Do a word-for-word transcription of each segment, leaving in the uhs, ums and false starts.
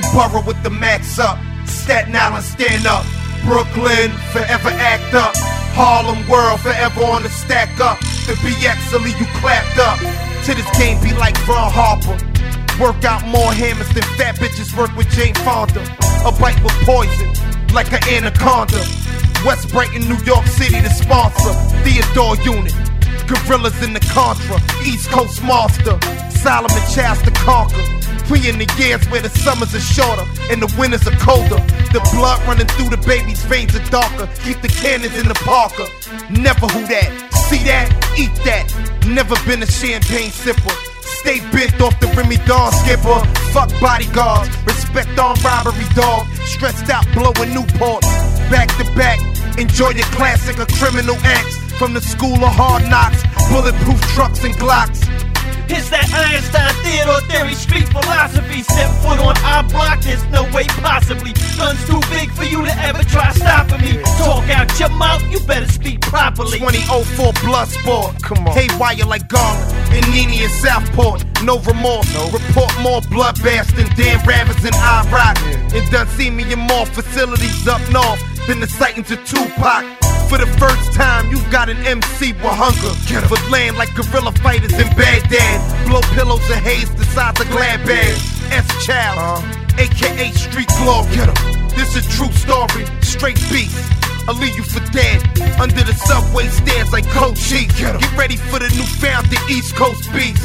Borough with the max up. Staten Island stand up. Brooklyn forever act up. Harlem World forever on the stack up. The B X will leave you clapped up. To this game be like Ron Harper. Work out more hammers than fat bitches work with Jane Fonda. A bite with poison, like an anaconda. West Brighton, New York City, the sponsor. Theodore Unit, Gorillas in the Contra. East Coast Monster, Solomon Childs to conquer. We in the years where the summers are shorter and the winters are colder. The blood running through the baby's veins are darker. Keep the cannons in the Parker. Never who that, see that, eat that. Never been a champagne sipper. Stay bent off the Remy Dawn skipper. Fuck bodyguards, respect on robbery dog. Stressed out blowing Newport. Back to back, enjoy your classic of criminal acts. From the school of hard knocks, bulletproof trucks and Glocks. It's that Einstein Theodore theory, street philosophy. Step foot on our block, there's no way possibly. Gun's too big for you to ever try stopping me. Talk out your mouth, you better speak properly. twenty oh four blood sport, come on. Haywire like Garner, and Nene in Southport. No remorse, no. Report more bloodbaths than Dan Rabbits in Iraq. Yeah. And done see me in more facilities up north than the sightings of Tupac. For the first time, you got an M C with hunger. For land like guerrilla fighters in Baghdad. Blow pillows of haze the size of glad bags. S-Child, uh, A K A Street Glory. This a true story, straight beast. I'll leave you for dead under the subway stairs like Coach Chief. Get ready for the newfound the East Coast beast.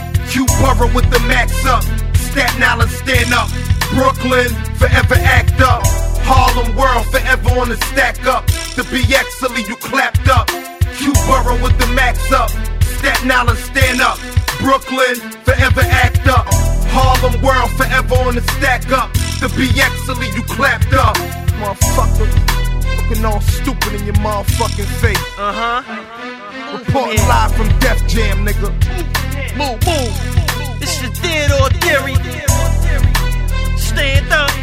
Q Borough with the max up. Staten Island stand up. Brooklyn forever act up. Harlem World forever on the stack up. The B X will leave you clapped up. Q Borough with the max up. Staten Island stand up. Brooklyn forever act up. Harlem World forever on the stack up. The B X will leave you clapped up. Motherfucker, looking all stupid in your motherfucking face. Uh-huh. Reporting yeah. live from Def Jam, nigga. Move, move. This is Theodore Theory. Stand up.